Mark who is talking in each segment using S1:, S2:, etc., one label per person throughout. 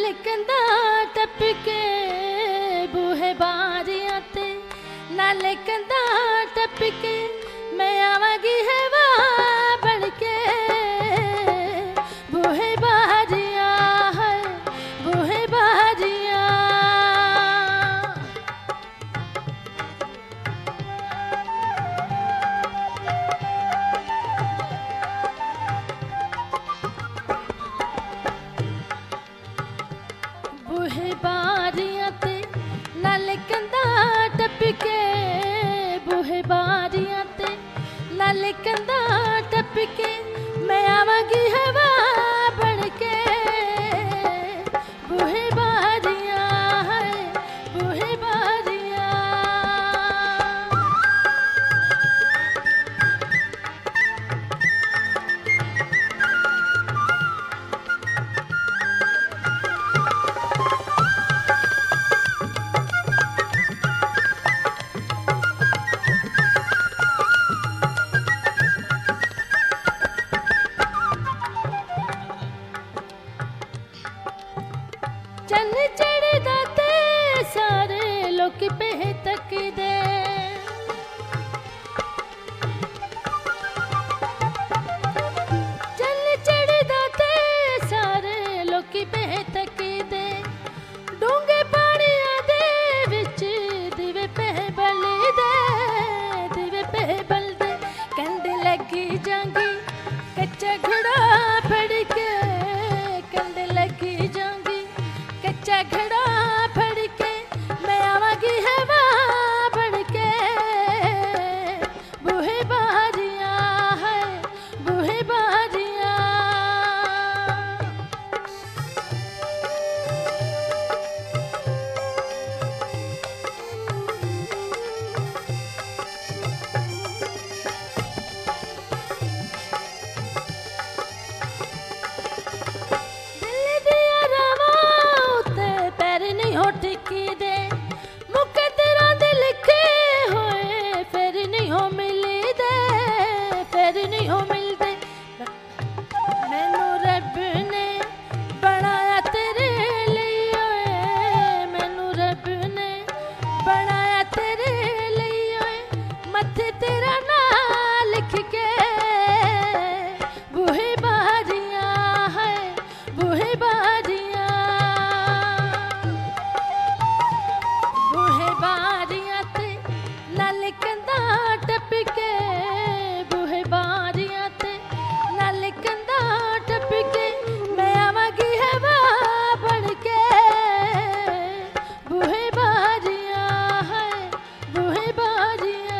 S1: नाल कंधा टप के बूहे बारियां ते नाल कंधा टप के मैं आवांगी हवा बन के बूहे बारियां है बूहे बारियां। बूहे बारियां ते नाल कंधा टप के बूहे बारियां ते नाल कंधा टप के मैं आवांगी हवा बन के बूहे बारियां है बूहे बारियां। चन चढ़दा ते सारे लोग पे तकदे चन चढ़दा ते सारे लोग पे तकदे डूंगे पानियां दे विच दिवे पे बलदे दिवे पे बलदे कंड लगी जांगी कच्चा घड़ा फड़ के कंड लगी जांगी कच्चा घड़ा फड़ के मैं आवांगी हवा बन के बूहे बारियां है बूहे बारियां। दिल दिया रवां उत्ते पैर नहीं हो टिकदे मुकद्दरां दे लिखे होए फिर नहीं हो मिलदे फिर नहीं हो मिलदे। मैनू रब ने बनाया तेरे लिए होए मैनू रब ने बनाया तेरे लिए होए मत्थे तेरा नाम लिख के बूहे बारियां है बूहे बारियां। बूहे बारियां ते नाल कंधा टप के बूहे बारियां ते नाल कंधा टप के मैं आवांगी हवा बन के बूहे बारियां है बूहे बारियां।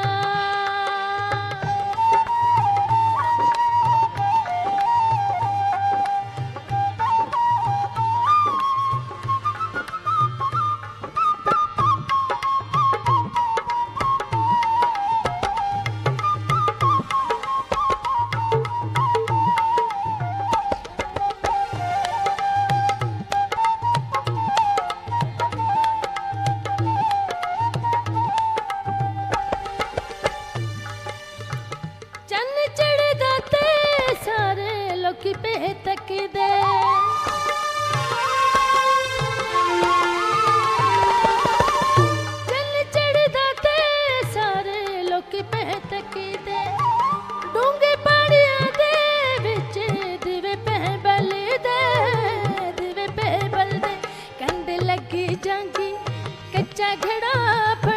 S1: चन चढ़दा ते सारे लोग पे तकदे चन चढ़दा ते सारे लोग पे तकदे डूंगे पानियां दे विच दिवे पे बलदे दिवे पे बलदे कंड लगी जांगी कच्चा घड़ा